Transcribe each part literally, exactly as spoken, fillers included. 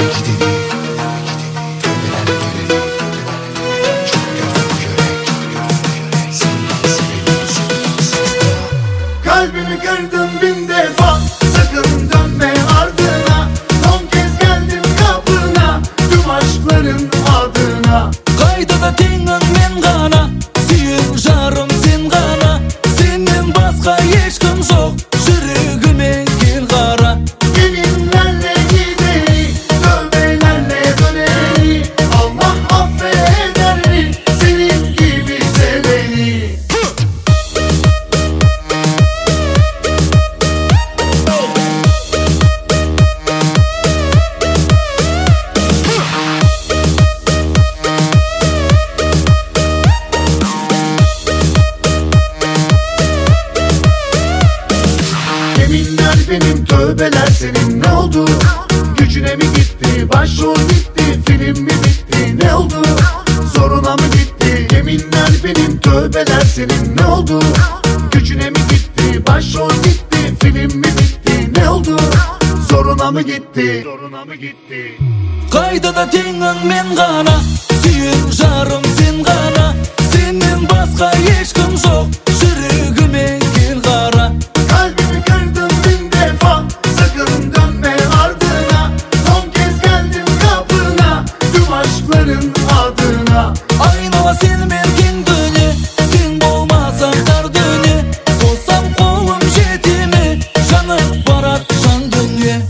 Kalbimi kırdın bin defa, sakın dönme ardına. Son kez geldim kapına, tüm aşkların adına. Kayda tenin men gana, suyun jarım sen gana. Senden başka hiç kim yok, yürügüme gel kara. Yeminlerle gideri, tövbelerle döneri. Allah affeder mi senin gibi seveni? Yeminler benim, tövbeler senin, ne oldu? Gücüne mi gitti, başrol bitti, film mi bitti, ne oldu? Zoruna mı gitti? Yeminler benim, tövbeler senin, ne oldu? Gücüne mi gitti, başrol bitti, film mi bitti, ne oldu? Zoruna mı gitti? Zoruna mı gitti? Kayda tenin men gana, suyun jarım sen gana. Senden başka hiç kim yok, yürügüme gel kara. Kalbimi kırdın bin defa, sakın dönme ardına. Son kez geldim kapına, tüm aşkların adına. Aynala sen merkin döne, sen bolmasan dar döne. Sossam kolum jetime, janım barat jan dönye.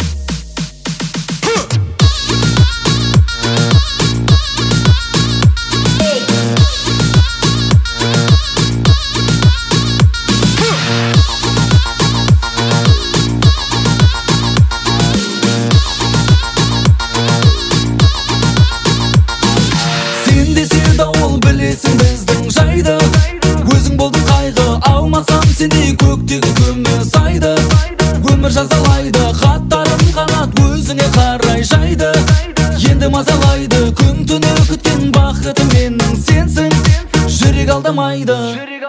Sen de sevda ol bilesin bizden jayda. Özün boldun kaygı, almasam seni kökteki kömme sayda. Ömür jazalaydı, hatlarım kanat özüne karay jaydı. Endi mazalaydı, kun tünü kütken bakıtım menin sensin. Jürek aldamaydı.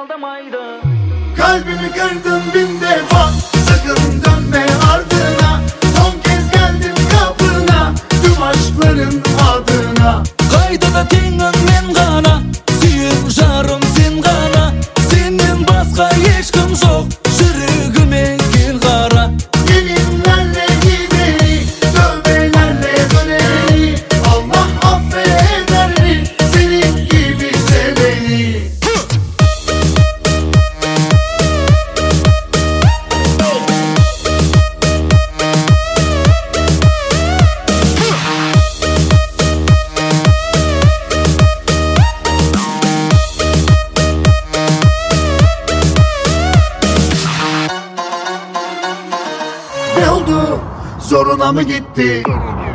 Kalbimi kırdın bin defa, sakın dönme ardına. Son kez geldim kapına, tüm aşkların adına. Kayda tenin men gana, suyun jarım sen gana. Senden başka hiç kim yok, yürügüme gel kara. Yeminlerle gideri, tövbelerle döneri. Allah affeder mi senin gibi seveni? Ne oldu? Zoruna mı gitti?